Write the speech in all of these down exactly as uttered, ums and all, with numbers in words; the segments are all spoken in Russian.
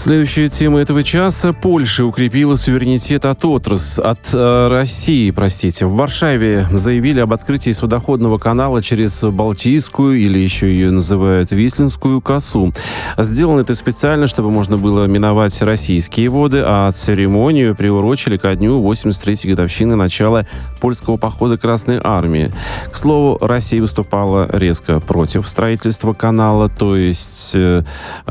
Следующая тема этого часа. Польша укрепила суверенитет от отрас, от э, России, простите. В Варшаве заявили об открытии судоходного канала через Балтийскую, или еще ее называют Вислинскую косу. Сделано это специально, чтобы можно было миновать российские воды, а церемонию приурочили ко дню восемьдесят третьей годовщины начала польского похода Красной Армии. К слову, Россия выступала резко против строительства канала, то есть э,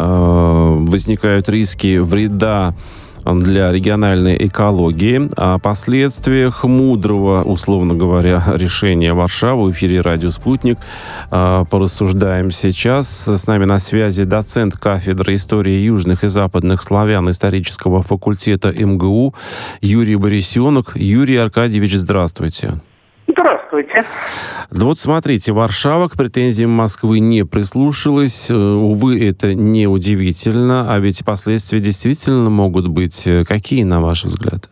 э, возникают риски вреда для региональной экологии. О последствиях мудрого, условно говоря, решения Варшавы в эфире «Радио Спутник» порассуждаем сейчас. С нами на связи доцент кафедры истории южных и западных славян исторического факультета эм гэ у Юрий Борисенок. Юрий Аркадьевич, здравствуйте. Здравствуйте. Вот смотрите, Варшава к претензиям Москвы не прислушалась. Увы, это не удивительно, а ведь последствия действительно могут быть какие, на ваш взгляд?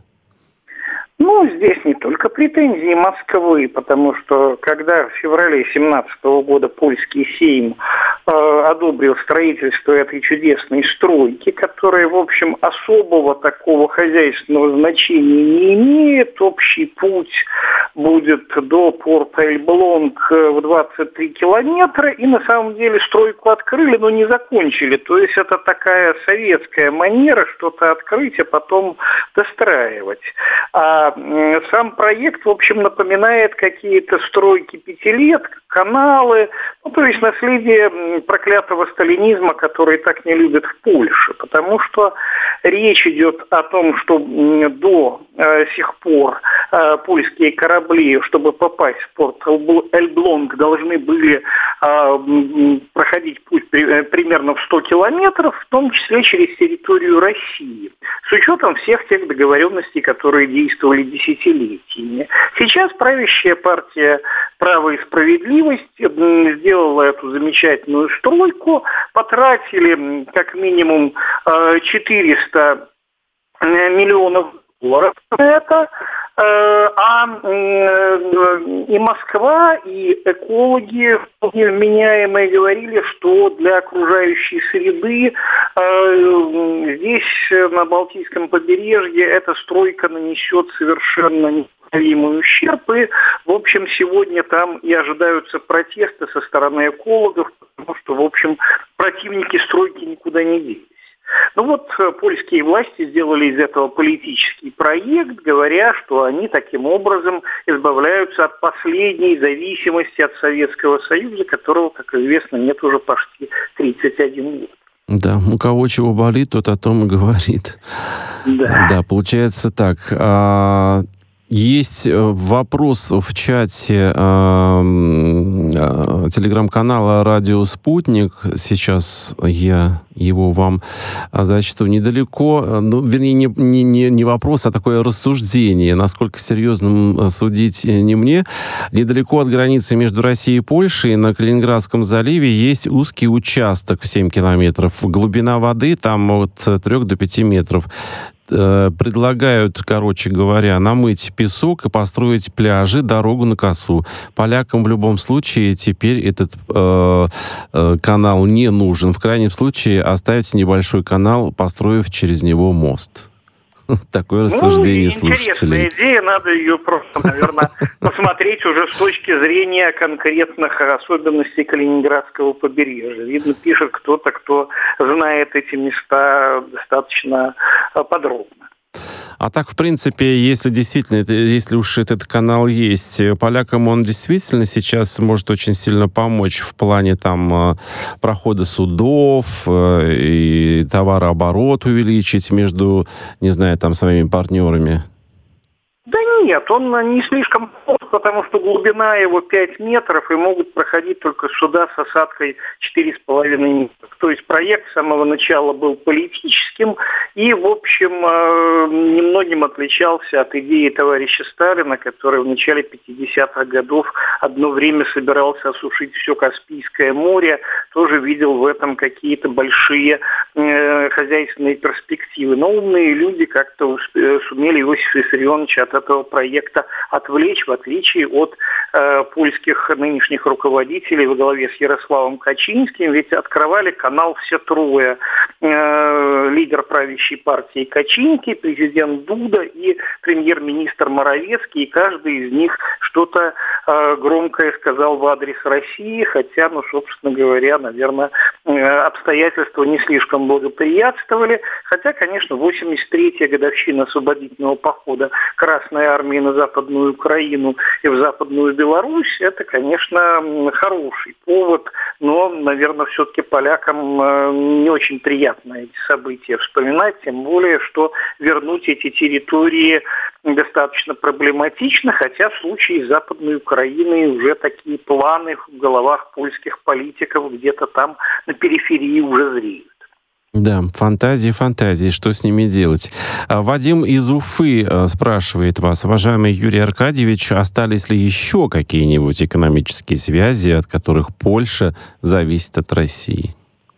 Ну, здесь не только претензии Москвы, потому что когда в феврале две тысячи семнадцатого года польский Сейм э, одобрил строительство этой чудесной стройки, которая, в общем, особого такого хозяйственного значения не имеет, общий путь будет до порта Эльблонг в двадцать три километра, и на самом деле стройку открыли, но не закончили. То есть это такая советская манера что-то открыть, а потом достраивать. А сам проект, в общем, напоминает какие-то стройки пятилеток, каналы, ну, то есть наследие проклятого сталинизма, который так не любят в Польше, потому что речь идет о том, что до э, сих пор э, польские корабли, чтобы попасть в порт Эльблонг, должны были э, проходить путь при, э, примерно в сто километров, в том числе через территорию России, с учетом всех тех договоренностей, которые действовали десятилетиями. Сейчас правящая партия «Право и справедливость» сделала эту замечательную стройку, потратили как минимум четыреста миллионов долларов на это, а и Москва, и экологи вполне вменяемые говорили, что для окружающей среды здесь, на Балтийском побережье, эта стройка нанесет совершенно непоправимый ущерб. И, в общем, сегодня там и ожидаются протесты со стороны экологов, потому что, в общем, противники стройки никуда не делись. Ну вот, польские власти сделали из этого политический проект, говоря, что они таким образом избавляются от последней зависимости от Советского Союза, которого, как известно, нет уже почти тридцать один год. Да, у кого чего болит, тот о том и говорит. Да, да получается так. А... Есть вопрос в чате э, э, телеграм-канала «Радио Спутник». Сейчас я его вам зачту. Недалеко, ну, вернее, не, не, не вопрос, а такое рассуждение, насколько серьезным судить не мне. Недалеко от границы между Россией и Польшей на Калининградском заливе есть узкий участок в семь километров. Глубина воды там от трёх до пяти метров. Предлагают, короче говоря, намыть песок и построить пляжи, дорогу на косу. Полякам в любом случае теперь этот э, э, канал не нужен. В крайнем случае оставить небольшой канал, построив через него мост. Такое рассуждение ну, слушателей. Интересная идея, надо ее просто, наверное, посмотреть уже с точки зрения конкретных особенностей Калининградского побережья. Видно, пишет кто-то, кто знает эти места достаточно подробно. А так, в принципе, если действительно, если уж этот канал есть, полякам он действительно сейчас может очень сильно помочь в плане там прохода судов и товарооборот увеличить между, не знаю, там своими партнерами? Да нет, он не слишком плох, потому что глубина его пять метров, и могут проходить только суда с осадкой четыре с половиной метра. То есть проект с самого начала был политическим и, в общем, немногим отличался от идеи товарища Сталина, который в начале пятидесятых годов одно время собирался осушить все Каспийское море, тоже видел в этом какие-то большие э, хозяйственные перспективы. Но умные люди как-то сумели Иосифа Виссарионовича от этого проекта отвлечь, в отличие от э, польских нынешних руководителей во главе с Ярославом Качинским, ведь открывали канал все трое. э, лидер правящей партии Качинский, президент Дуда и премьер-министр Моровецкий, и каждый из них что-то э, громкое сказал в адрес России, хотя, ну, собственно говоря, наверное, э, обстоятельства не слишком благоприятствовали, хотя, конечно, восемьдесят третья годовщина освободительного похода Красной Армии на Западную Украину и в Западную Беларусь, это, конечно, хороший повод, но, наверное, все-таки полякам э, не очень приятно эти события вспоминать, тем более, что вернуть эти территории достаточно проблематично, хотя в случае Западной Украины уже такие планы в головах польских политиков где-то там на периферии уже зреют. Да, фантазии, фантазии, что с ними делать? Вадим из Уфы спрашивает вас, уважаемый Юрий Аркадьевич, остались ли еще какие-нибудь экономические связи, от которых Польша зависит от России?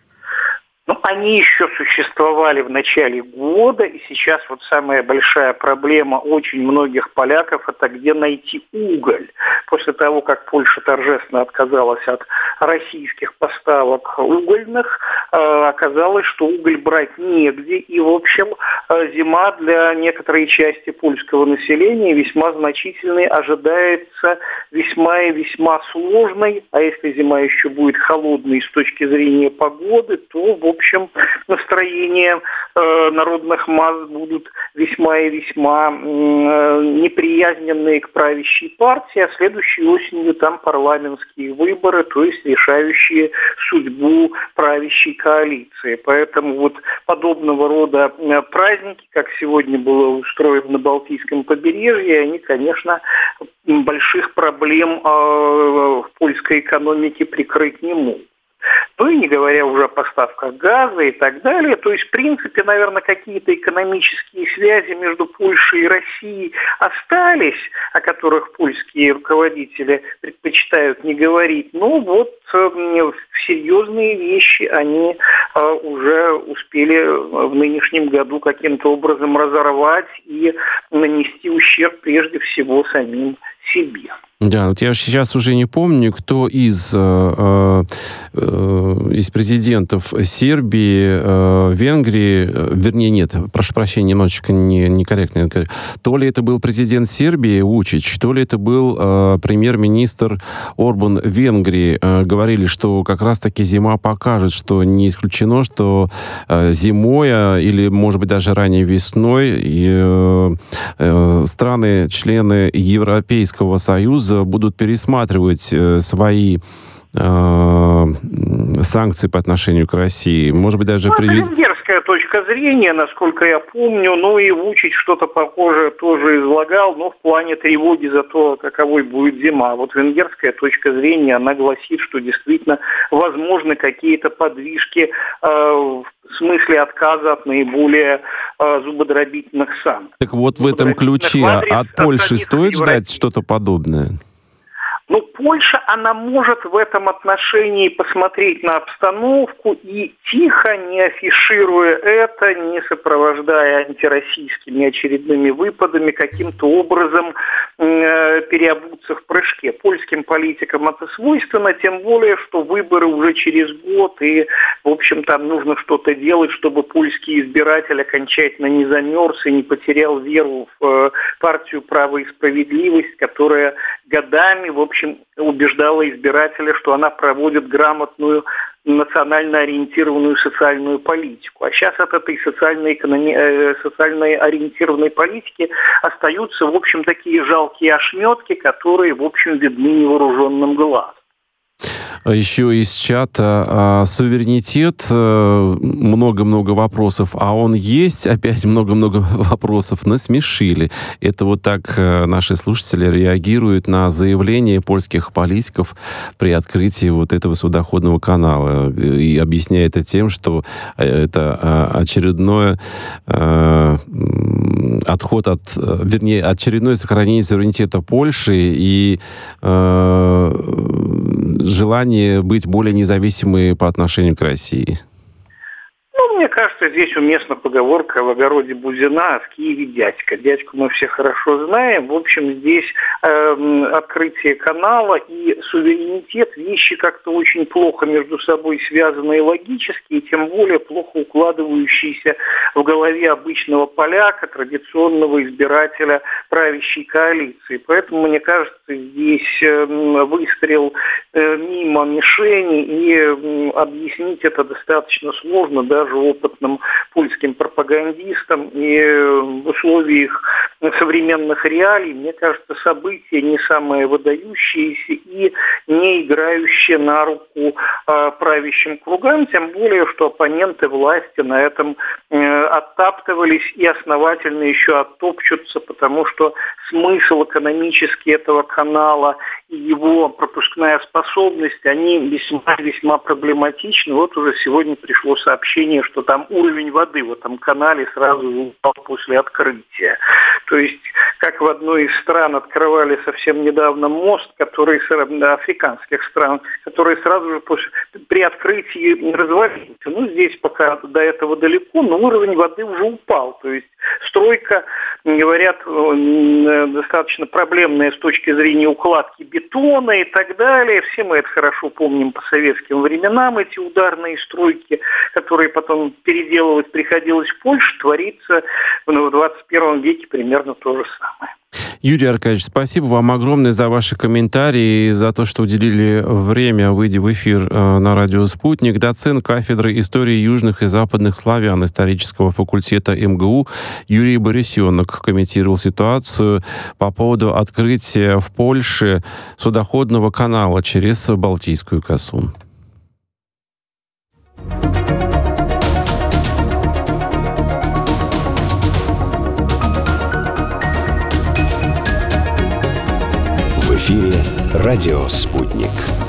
Ну, они еще существовали в начале года, и сейчас вот самая большая проблема очень многих поляков – это где найти уголь. После того, как Польша торжественно отказалась от российских поставок угольных, э, оказалось, что уголь брать негде, и, в общем, э, зима для некоторой части польского населения весьма значительной, ожидается весьма и весьма сложной, а если зима еще будет холодной с точки зрения погоды, то, в общем, В общем, настроения э, народных масс будут весьма и весьма э, неприязненные к правящей партии, а следующей осенью там парламентские выборы, то есть решающие судьбу правящей коалиции. Поэтому вот подобного рода праздники, как сегодня было устроено на Балтийском побережье, они, конечно, больших проблем э, в польской экономике прикрыть не могут. Ну и не говоря уже о поставках газа и так далее. То есть, в принципе, наверное, какие-то экономические связи между Польшей и Россией остались, о которых польские руководители предпочитают не говорить. Но вот э, серьезные вещи они э, уже успели в нынешнем году каким-то образом разорвать и нанести ущерб прежде всего самим себе. Да, вот я сейчас уже не помню, кто из, э, э, из президентов Сербии, э, Венгрии, э, вернее, нет, прошу прощения, немножечко не, некорректно. То ли это был президент Сербии Вучич, то ли это был э, премьер-министр Орбан Венгрии. Э, говорили, что как раз-таки зима покажет, что не исключено, что э, зимой э, или, может быть, даже ранней весной э, э, страны-члены Европейского Союза будут пересматривать э, свои э, санкции по отношению к России. Может быть, даже... Ну, привед... это венгерская точка зрения, насколько я помню. Ну и Вучич что-то похожее тоже излагал, но в плане тревоги за то, каковой будет зима. Вот венгерская точка зрения, она гласит, что действительно возможны какие-то подвижки э, в смысле отказа от наиболее э, зубодробительных санкций. Так вот, в этом ключе от Польши стоит ждать что-то подобное? Ну, Польша, она может в этом отношении посмотреть на обстановку и тихо, не афишируя это, не сопровождая антироссийскими очередными выпадами, каким-то образом э, переобуться в прыжке. Польским политикам это свойственно, тем более, что выборы уже через год, и, в общем, там нужно что-то делать, чтобы польский избиратель окончательно не замерз и не потерял веру в э, партию «Право и справедливость», которая годами, в общем, убеждала избирателя, что она проводит грамотную, национально ориентированную социальную политику. А сейчас от этой социально, экономи... э, социально ориентированной политики остаются, в общем, такие жалкие ошметки, которые, в общем, видны невооруженным глазом. Еще из чата а, суверенитет, много-много вопросов, а он есть, опять много-много вопросов, насмешили. Это вот так наши слушатели реагируют на заявление польских политиков при открытии вот этого судоходного канала и объясняют это тем, что это очередное отход от, вернее, очередное сохранение суверенитета Польши и э, желание быть более независимой по отношению к России. Ну, мне кажется, здесь уместна поговорка «в огороде бузина, а в Киеве дядька». Дядьку мы все хорошо знаем. В общем, здесь э, открытие канала и суверенитет – вещи как-то очень плохо между собой связанные логически, и тем более плохо укладывающиеся в голове обычного поляка, традиционного избирателя правящей коалиции. Поэтому, мне кажется, здесь э, выстрел э, мимо мишени, и э, объяснить это достаточно сложно даже опытным польским пропагандистам. И в условиях современных реалий, мне кажется, события не самые выдающиеся и не играющие на руку э, правящим кругам, тем более, что оппоненты власти на этом э, оттаптывались и основательно еще оттопчутся, потому что смысл экономический этого канала и его пропускная способность, они весьма-весьма проблематичны. Вот уже сегодня пришло сообщение, что там уровень воды в этом канале сразу упал после открытия. То есть, как в одной из стран открывали совсем недавно мост, который, африканских стран, который сразу же после, при открытии развалился. Ну, здесь пока до этого далеко, но уровень воды уже упал. То есть, стройка, говорят, достаточно проблемная с точки зрения укладки бетона и так далее. Все мы это хорошо помним по советским временам, эти ударные стройки, которые потом переделывать приходилось в Польше, творится в двадцать первом веке примерно то же самое. Юрий Аркадьевич, спасибо вам огромное за ваши комментарии, за то, что уделили время, выйдя в эфир э, на радио «Спутник». Доцент кафедры истории южных и западных славян исторического факультета эм гэ у Юрий Борисенок комментировал ситуацию по поводу открытия в Польше судоходного канала через Балтийскую косу. В эфире «Радио Спутник».